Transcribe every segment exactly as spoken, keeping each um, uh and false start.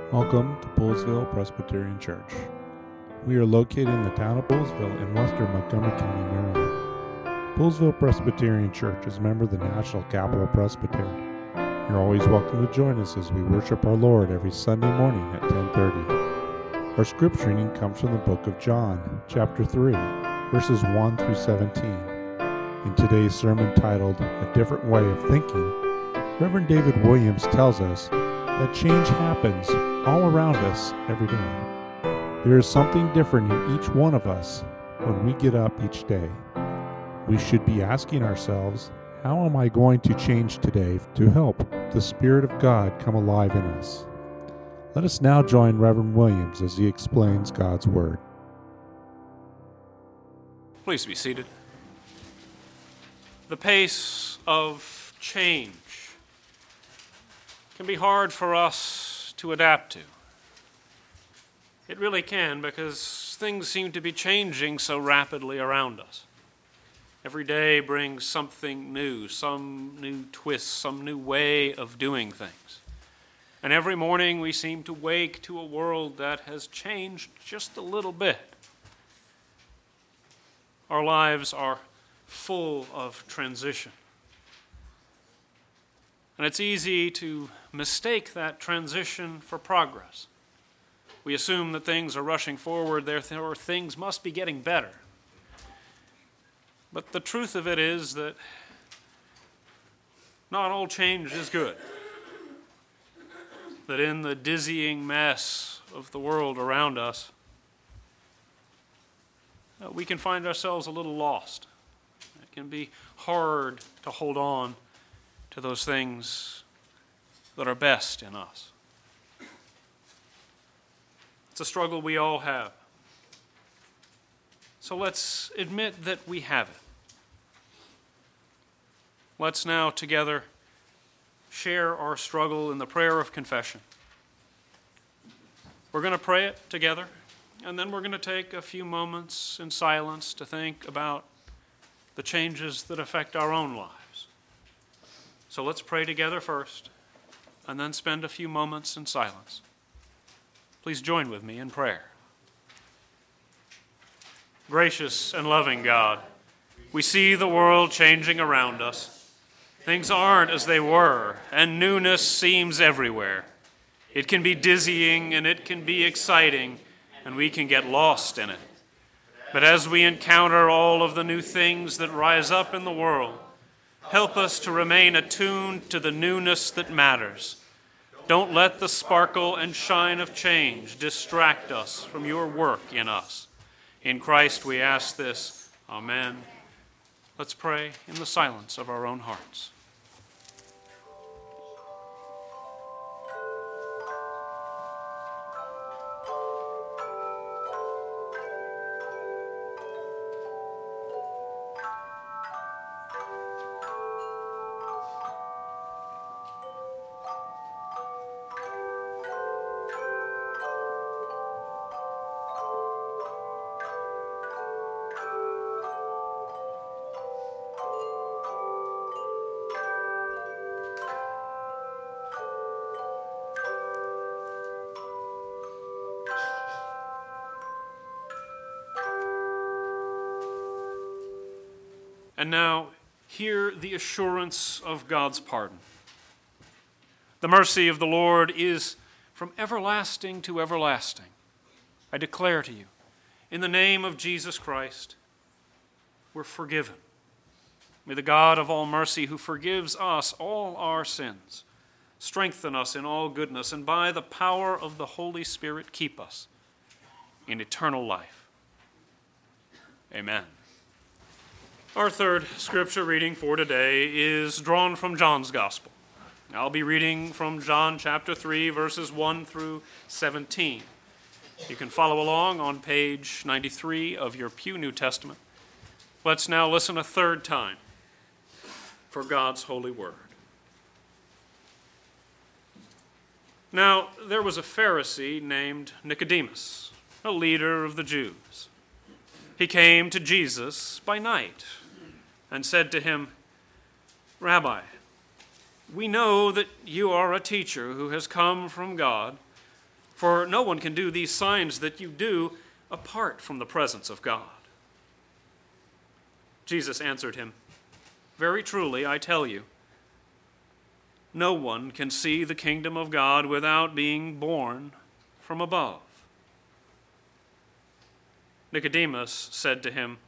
Welcome to Poolesville Presbyterian Church. We are located in the town of Poolesville in western Montgomery County, Maryland. Poolesville Presbyterian Church is a member of the National Capital Presbytery. You're always welcome to join us as we worship our Lord every Sunday morning at ten thirty. Our scripture reading comes from the book of John, chapter three, verses one through seventeen. In today's sermon titled, A Different Way of Thinking, Reverend David Williams tells us that change happens all around us every day. There is something different in each one of us when we get up each day. We should be asking ourselves, how am I going to change today to help the Spirit of God come alive in us? Let us now join Reverend Williams as he explains God's Word. Please be seated. The pace of change can be hard for us to adapt to. It really can, because things seem to be changing so rapidly around us. Every day brings something new, some new twist, some new way of doing things. And every morning we seem to wake to a world that has changed just a little bit. Our lives are full of transition. And it's easy to mistake that transition for progress. We assume that things are rushing forward, therefore things must be getting better. But the truth of it is that not all change is good. That in the dizzying mess of the world around us, uh, we can find ourselves a little lost. It can be hard to hold on to those things that are best in us. It's a struggle we all have. So let's admit that we have it. Let's now together share our struggle in the prayer of confession. We're going to pray it together, and then we're going to take a few moments in silence to think about the changes that affect our own lives. So let's pray together first, and then spend a few moments in silence. Please join with me in prayer. Gracious and loving God, we see the world changing around us. Things aren't as they were, and newness seems everywhere. It can be dizzying and it can be exciting, and we can get lost in it. But as we encounter all of the new things that rise up in the world, help us to remain attuned to the newness that matters. Don't let the sparkle and shine of change distract us from your work in us. In Christ we ask this. Amen. Let's pray in the silence of our own hearts. And now, hear the assurance of God's pardon. The mercy of the Lord is from everlasting to everlasting. I declare to you, in the name of Jesus Christ, we're forgiven. May the God of all mercy, who forgives us all our sins, strengthen us in all goodness, and by the power of the Holy Spirit keep us in eternal life. Amen. Our third scripture reading for today is drawn from John's Gospel. I'll be reading from John chapter three, verses one through seventeen. You can follow along on page ninety-three of your Pew New Testament. Let's now listen a third time for God's holy word. Now, there was a Pharisee named Nicodemus, a leader of the Jews. He came to Jesus by night and said to him, "Rabbi, we know that you are a teacher who has come from God, For no one can do these signs that you do apart from the presence of God." Jesus answered him, "Very truly, I tell you, no one can see the kingdom of God without being born from above." Nicodemus said to him,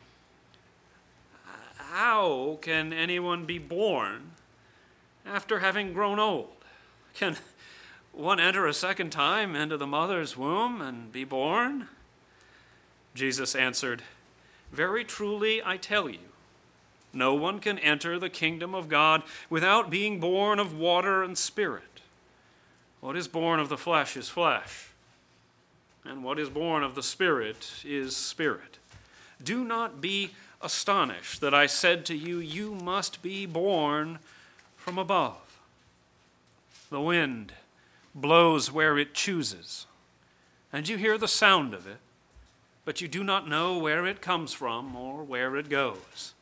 "How can anyone be born after having grown old? Can one enter a second time into the mother's womb and be born?" Jesus answered, "Very truly, I tell you, no one can enter the kingdom of God without being born of water and spirit. What is born of the flesh is flesh, and what is born of the Spirit is spirit. Do not be astonished that I said to you, you must be born from above. The wind blows where it chooses, and you hear the sound of it, but you do not know where it comes from or where it goes.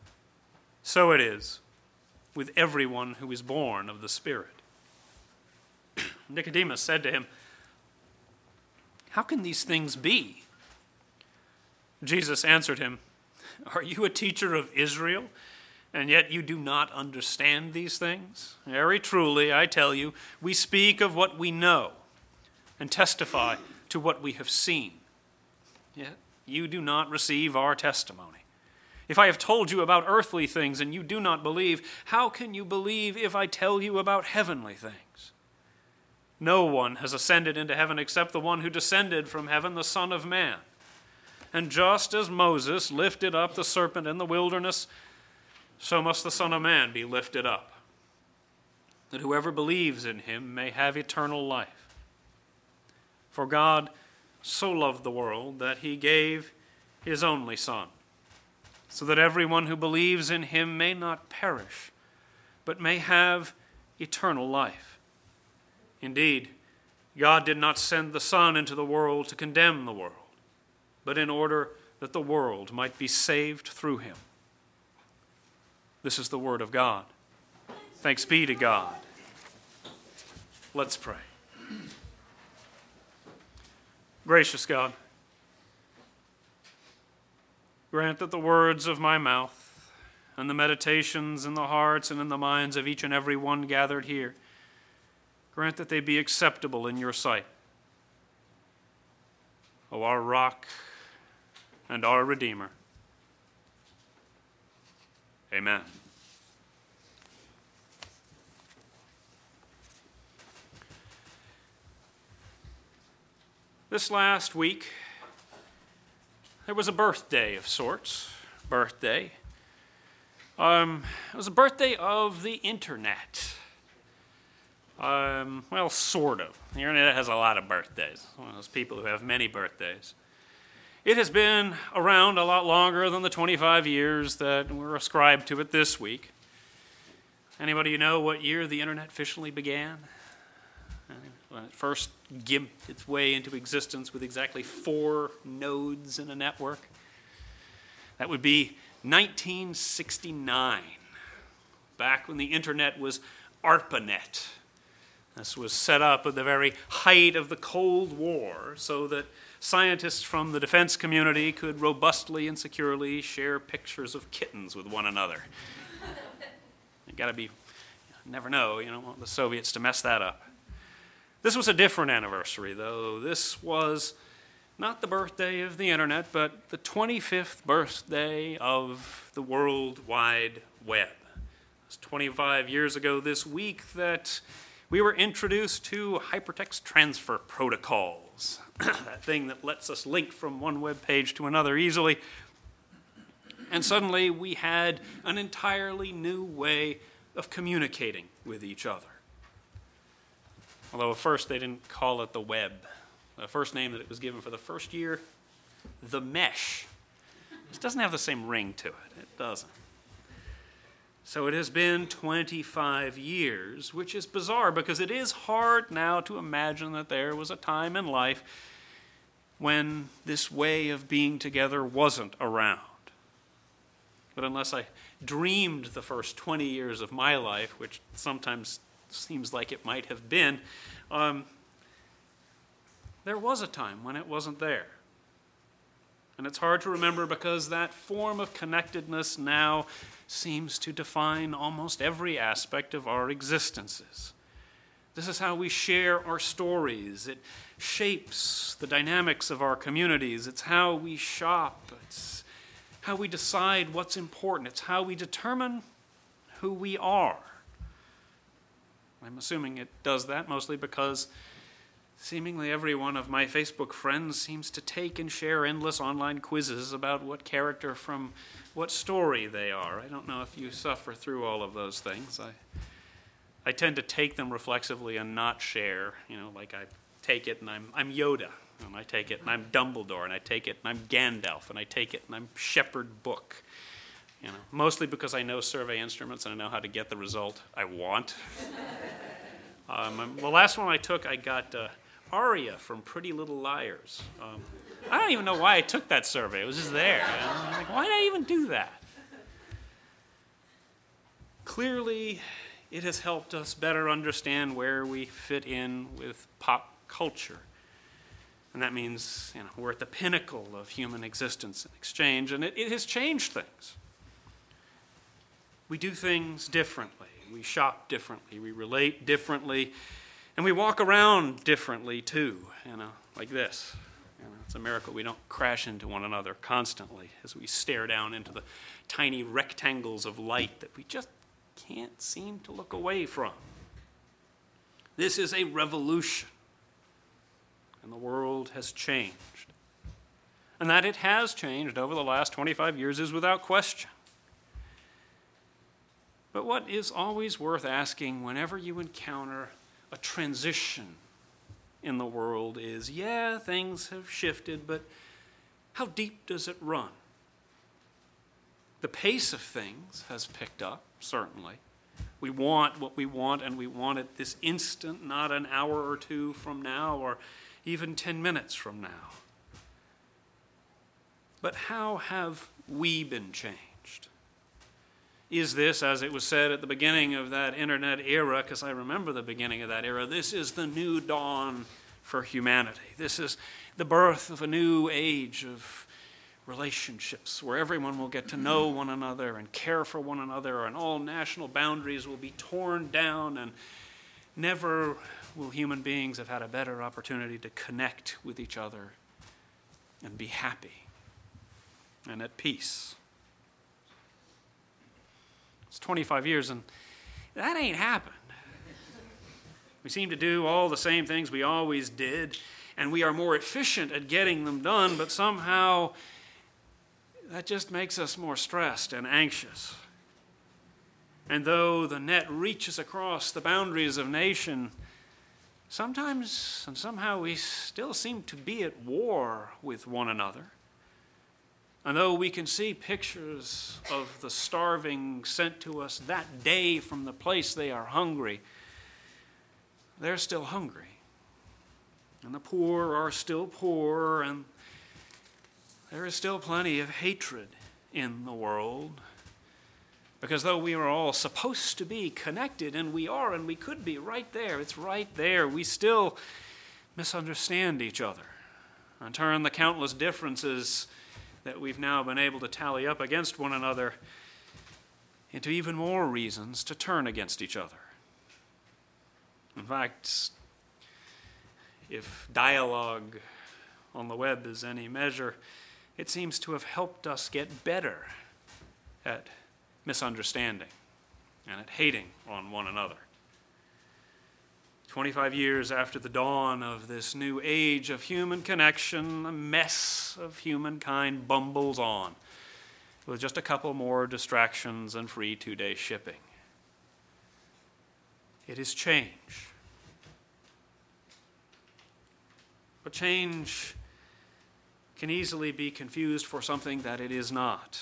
So it is with everyone who is born of the Spirit." Nicodemus said to him, "How can these things be?" Jesus answered him, "Are you a teacher of Israel, and yet you do not understand these things? Very truly, I tell you, we speak of what we know and testify to what we have seen. Yet you do not receive our testimony. If I have told you about earthly things and you do not believe, how can you believe if I tell you about heavenly things? No one has ascended into heaven except the one who descended from heaven, the Son of Man. And just as Moses lifted up the serpent in the wilderness, so must the Son of Man be lifted up, that whoever believes in him may have eternal life. For God so loved the world that he gave his only Son, so that everyone who believes in him may not perish, but may have eternal life. Indeed, God did not send the Son into the world to condemn the world, but in order that the world might be saved through him. This is the word of God. Thanks be to God. Let's pray. Gracious God, grant that the words of my mouth and the meditations in the hearts and in the minds of each and every one gathered here, grant that they be acceptable in your sight, O our rock and our Redeemer. Amen. This last week, there was a birthday of sorts. Birthday. Um, it was a birthday of the internet. Um, well, sort of. The internet has a lot of birthdays. One of those people who have many birthdays. It has been around a lot longer than the twenty-five years that were ascribed to it this week. Anybody know what year the internet officially began? When it first gimped its way into existence with exactly four nodes in a network? That would be nineteen sixty-nine, back when the internet was ARPANET. This was set up at the very height of the Cold War so that scientists from the defense community could robustly and securely share pictures of kittens with one another. You gotta be, you never know, you don't want the Soviets to mess that up. This was a different anniversary, though. This was not the birthday of the internet, but the twenty-fifth birthday of the World Wide Web. It was twenty-five years ago this week that we were introduced to hypertext transfer protocols, that thing that lets us link from one web page to another easily. And suddenly we had an entirely new way of communicating with each other. Although at first they didn't call it the web. The first name that it was given for the first year, the mesh. This doesn't have the same ring to it. It doesn't. So it has been twenty-five years, which is bizarre because it is hard now to imagine that there was a time in life when this way of being together wasn't around. But unless I dreamed the first twenty years of my life, which sometimes seems like it might have been, um, there was a time when it wasn't there. And it's hard to remember because that form of connectedness now seems to define almost every aspect of our existences. This is how we share our stories. It shapes the dynamics of our communities. It's how we shop. It's how we decide what's important. It's how we determine who we are. I'm assuming it does that mostly because seemingly every one of my Facebook friends seems to take and share endless online quizzes about what character from what story they are. I don't know if you suffer through all of those things. I I tend to take them reflexively and not share. You know, like I take it and I'm I'm Yoda, and I take it and I'm Dumbledore, and I take it and I'm Gandalf, and I take it and I'm Shepherd Book. You know, mostly because I know survey instruments and I know how to get the result I want. um, the last one I took, I got uh, Arya from Pretty Little Liars. Um, I don't even know why I took that survey. It was just there. You know? I'm like, why did I even do that? Clearly, it has helped us better understand where we fit in with pop culture. And that means, you know, we're at the pinnacle of human existence and exchange, and it, it has changed things. We do things differently. We shop differently. We relate differently. And we walk around differently, too, you know, like this. You know, it's a miracle we don't crash into one another constantly as we stare down into the tiny rectangles of light that we just can't seem to look away from. This is a revolution, and the world has changed. And that it has changed over the last twenty-five years is without question. But what is always worth asking whenever you encounter a transition in the world is, yeah, things have shifted, but how deep does it run? The pace of things has picked up, certainly. We want what we want, and we want it this instant, not an hour or two from now, or even ten minutes from now. But how have we been changed? Is this, as it was said at the beginning of that internet era, because I remember the beginning of that era, this is the new dawn for humanity. This is the birth of a new age of relationships where everyone will get to know one another and care for one another, and all national boundaries will be torn down, and never will human beings have had a better opportunity to connect with each other and be happy and at peace. It's twenty-five years, and that ain't happened. We seem to do all the same things we always did, and we are more efficient at getting them done, but somehow that just makes us more stressed and anxious. And though the net reaches across the boundaries of nation, sometimes and somehow we still seem to be at war with one another. And though we can see pictures of the starving sent to us that day from the place they are hungry, they're still hungry. And the poor are still poor, and there is still plenty of hatred in the world. Because though we are all supposed to be connected, and we are, and we could be right there, it's right there, we still misunderstand each other and turn the countless differences that we've now been able to tally up against one another into even more reasons to turn against each other. In fact, if dialogue on the web is any measure, it seems to have helped us get better at misunderstanding and at hating on one another. twenty-five years after the dawn of this new age of human connection, the mess of humankind bumbles on with just a couple more distractions and free two-day shipping. It is change. But change can easily be confused for something that it is not.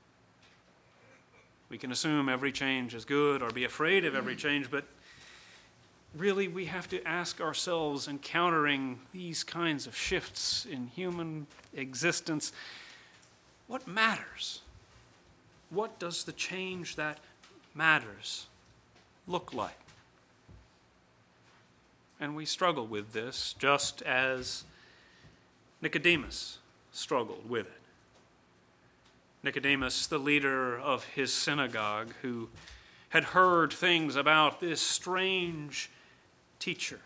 We can assume every change is good or be afraid of every change, but really, we have to ask ourselves, encountering these kinds of shifts in human existence, what matters? What does the change that matters look like? And we struggle with this just as Nicodemus struggled with it. Nicodemus, the leader of his synagogue, who had heard things about this strange teacher.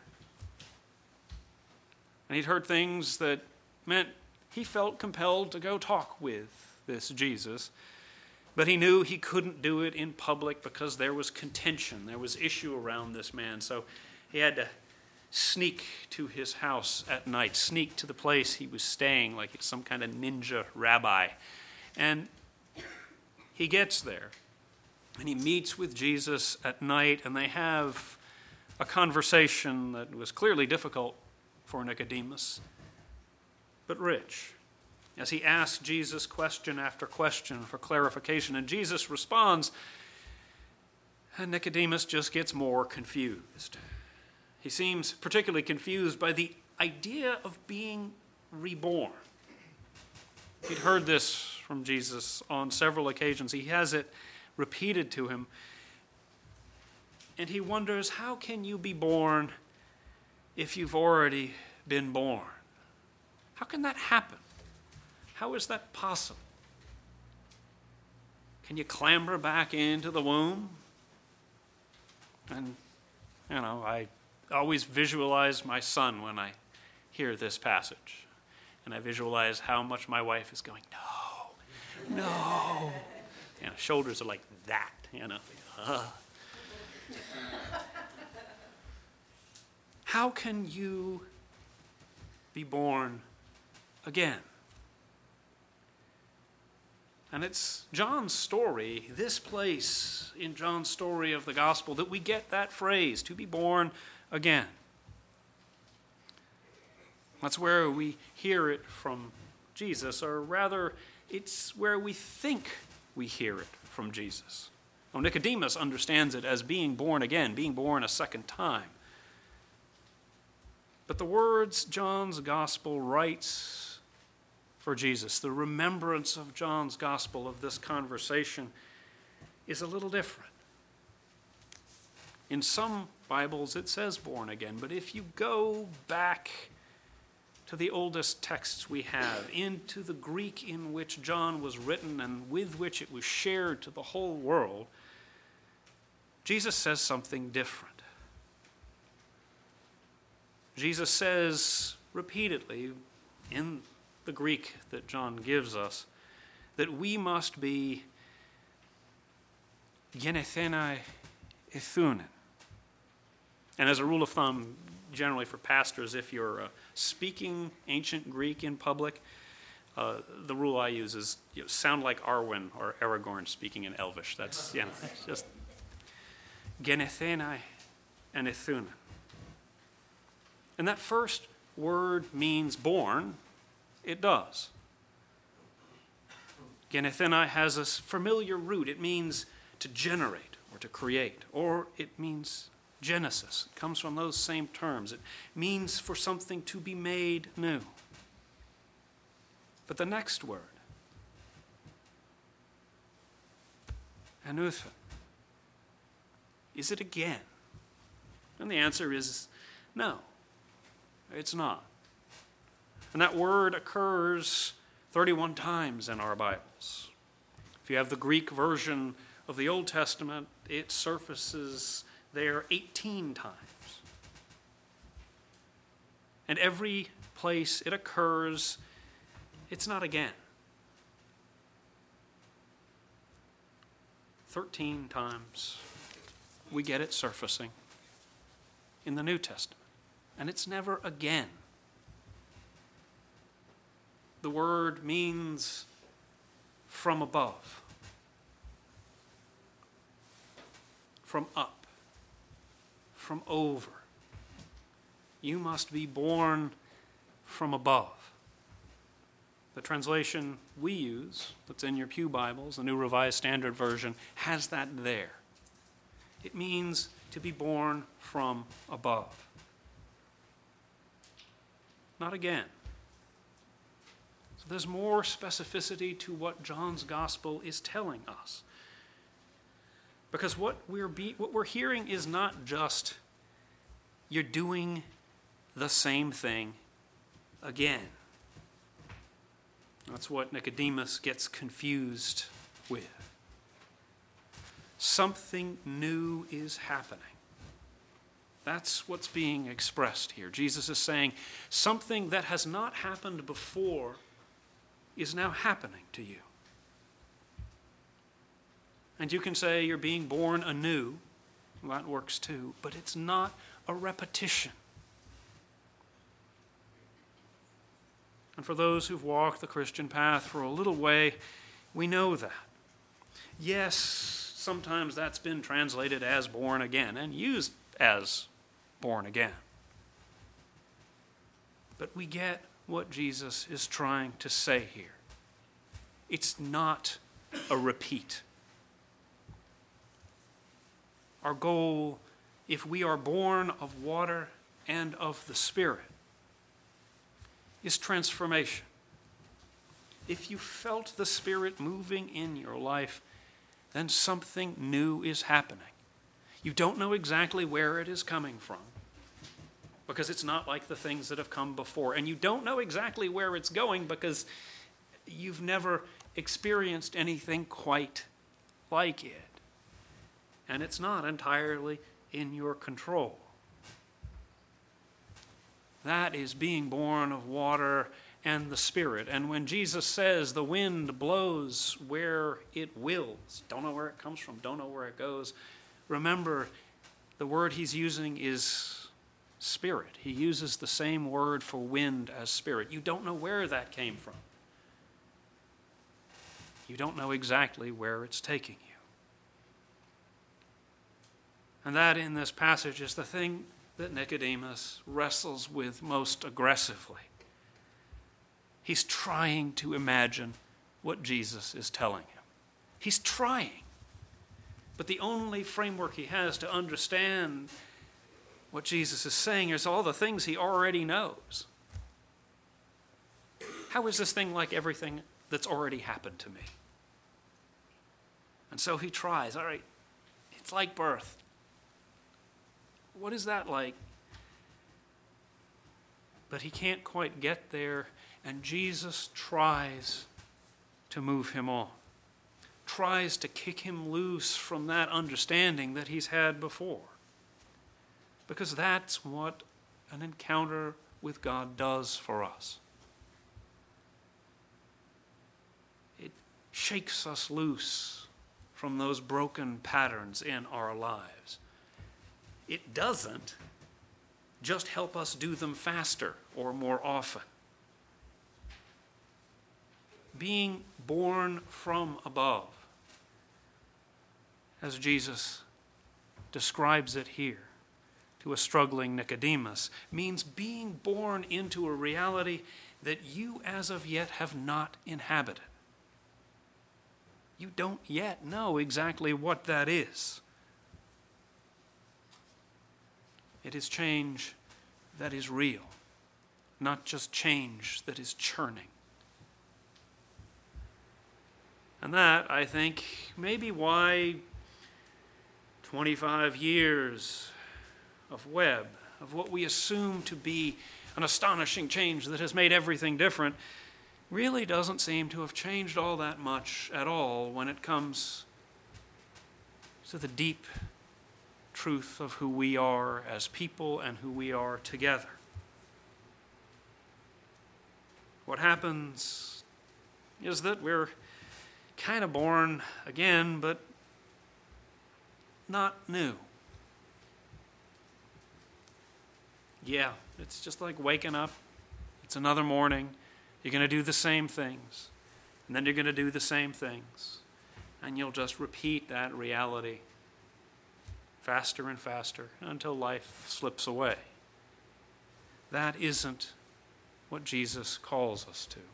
And he'd heard things that meant he felt compelled to go talk with this Jesus. But he knew he couldn't do it in public because there was contention. There was issue around this man. So he had to sneak to his house at night, sneak to the place he was staying like he's some kind of ninja rabbi. And he gets there, and he meets with Jesus at night, and they have a conversation that was clearly difficult for Nicodemus, but rich, as he asks Jesus question after question for clarification. And Jesus responds, and Nicodemus just gets more confused. He seems particularly confused by the idea of being reborn. He'd heard this from Jesus on several occasions. He has it repeated to him. And he wonders, how can you be born if you've already been born? How can that happen? How is that possible? Can you clamber back into the womb? And, you know, I always visualize my son when I hear this passage. And I visualize how much my wife is going, no, no. You know, shoulders are like that, you know. Uh. How can you be born again? And it's John's story, this place in John's story of the gospel, that we get that phrase, to be born again. That's where we hear it from Jesus, or rather, it's where we think we hear it from Jesus. Well, Nicodemus understands it as being born again, being born a second time. But the words John's gospel writes for Jesus, the remembrance of John's gospel of this conversation, is a little different. In some Bibles, it says born again, but if you go back to the oldest texts we have, into the Greek in which John was written and with which it was shared to the whole world, Jesus says something different. Jesus says repeatedly in the Greek that John gives us that we must be genethenai ethunen. And as a rule of thumb, generally for pastors, if you're uh, speaking ancient Greek in public, uh, the rule I use is you know, sound like Arwen or Aragorn speaking in Elvish. That's, you know, it's just genethenai and ethunen. And that first word means born. It does. Genethenai has a familiar root. It means to generate or to create, or it means Genesis. It comes from those same terms. It means for something to be made new. But the next word, anuthen, is it again? And the answer is no, it's not. And that word occurs thirty-one times in our Bibles. If you have the Greek version of the Old Testament, it surfaces there eighteen times. And every place it occurs, it's not again. thirteen times we get it surfacing in the New Testament. And it's never again. The word means from above, from up, from over. You must be born from above. The translation we use, that's in your pew Bibles, the New Revised Standard Version, has that there. It means to be born from above. Not again. So there's more specificity to what John's gospel is telling us. Because what we're be, what we're hearing is not just you're doing the same thing again. That's what Nicodemus gets confused with. Something new is happening. That's what's being expressed here. Jesus is saying something that has not happened before is now happening to you. And you can say you're being born anew. Well, that works too, but it's not a repetition. And for those who've walked the Christian path for a little way, we know that. Yes, sometimes that's been translated as born again and used as born again. But we get what Jesus is trying to say here. It's not a repeat. Our goal, if we are born of water and of the Spirit, is transformation. If you felt the Spirit moving in your life, then something new is happening. You don't know exactly where it is coming from, because it's not like the things that have come before. And you don't know exactly where it's going because you've never experienced anything quite like it. And it's not entirely in your control. That is being born of water and the Spirit. And when Jesus says the wind blows where it wills, don't know where it comes from, don't know where it goes, remember the word he's using is spirit. He uses the same word for wind as spirit. You don't know where that came from. You don't know exactly where it's taking you. And that in this passage is the thing that Nicodemus wrestles with most aggressively. He's trying to imagine what Jesus is telling him. He's trying. But the only framework he has to understand what Jesus is saying is all the things he already knows. How is this thing like everything that's already happened to me? And so he tries. All right, it's like birth. What is that like? But he can't quite get there, and Jesus tries to move him on, tries to kick him loose from that understanding that he's had before. Because that's what an encounter with God does for us. It shakes us loose from those broken patterns in our lives. It doesn't just help us do them faster or more often. Being born from above, as Jesus describes it here to a struggling Nicodemus, means being born into a reality that you as of yet have not inhabited. You don't yet know exactly what that is. It is change that is real, not just change that is churning. And that, I think, may be why twenty-five years of Webb, of what we assume to be an astonishing change that has made everything different, really doesn't seem to have changed all that much at all when it comes to the deep truth of who we are as people and who we are together. What happens is that we're kind of born again, but not new. Yeah, it's just like waking up. It's another morning. You're going to do the same things, and then you're going to do the same things, and you'll just repeat that reality faster and faster until life slips away. That isn't what Jesus calls us to.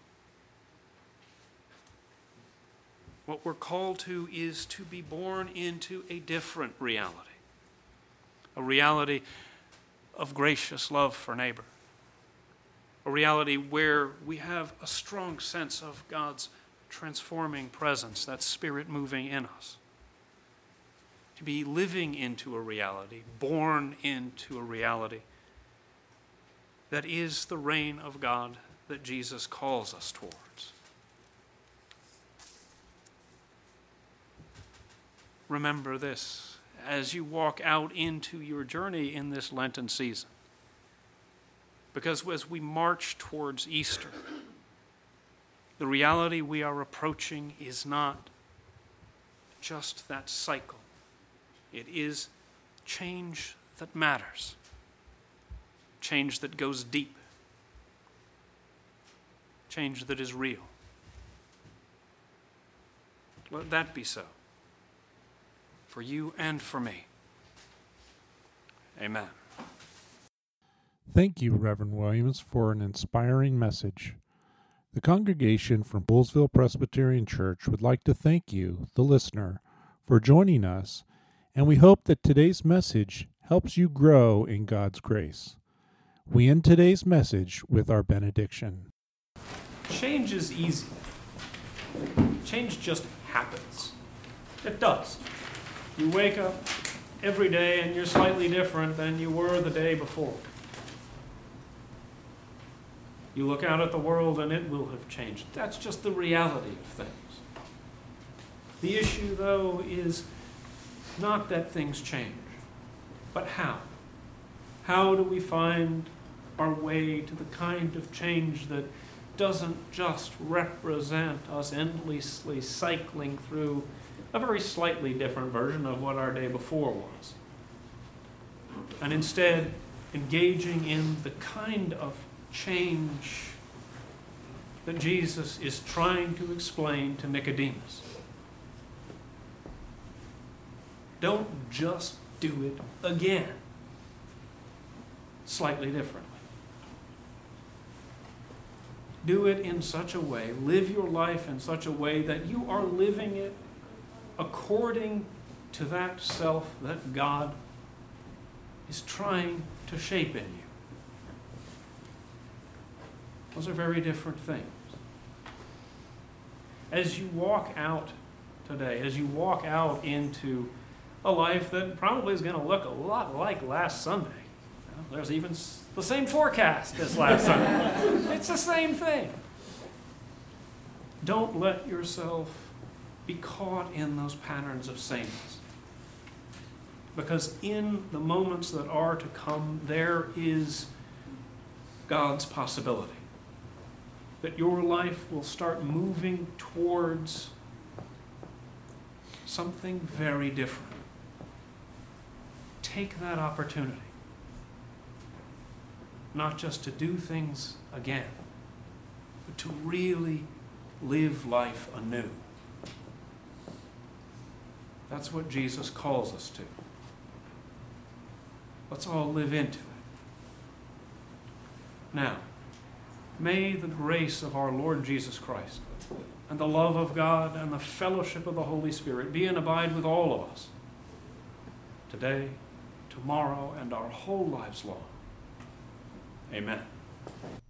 What we're called to is to be born into a different reality, a reality of gracious love for neighbor, a reality where we have a strong sense of God's transforming presence, that Spirit moving in us. To be living into a reality, born into a reality that is the reign of God that Jesus calls us towards. Remember this as you walk out into your journey in this Lenten season. Because as we march towards Easter, the reality we are approaching is not just that cycle. It is change that matters. Change that goes deep. Change that is real. Let that be so. For you and for me. Amen. Thank you, Reverend Williams, for an inspiring message. The congregation from Poolesville Presbyterian Church would like to thank you, the listener, for joining us, and we hope that today's message helps you grow in God's grace. We end today's message with our benediction. Change is easy. Change just happens. It does. You wake up every day and you're slightly different than you were the day before. You look out at the world and it will have changed. That's just the reality of things. The issue, though, is not that things change, but how. How do we find our way to the kind of change that doesn't just represent us endlessly cycling through a very slightly different version of what our day before was, and instead engaging in the kind of change that Jesus is trying to explain to Nicodemus. Don't just do it again, slightly differently. Do it in such a way, live your life in such a way that you are living it according to that self that God is trying to shape in you. Those are very different things. As you walk out today, as you walk out into a life that probably is going to look a lot like last Sunday. You know, there's even the same forecast as last Sunday. It's the same thing. Don't let yourself be caught in those patterns of sameness. Because in the moments that are to come, there is God's possibility that your life will start moving towards something very different. Take that opportunity. Not just to do things again, but to really live life anew. That's what Jesus calls us to. Let's all live into it. Now, may the grace of our Lord Jesus Christ and the love of God and the fellowship of the Holy Spirit be and abide with all of us today, tomorrow, and our whole lives long. Amen.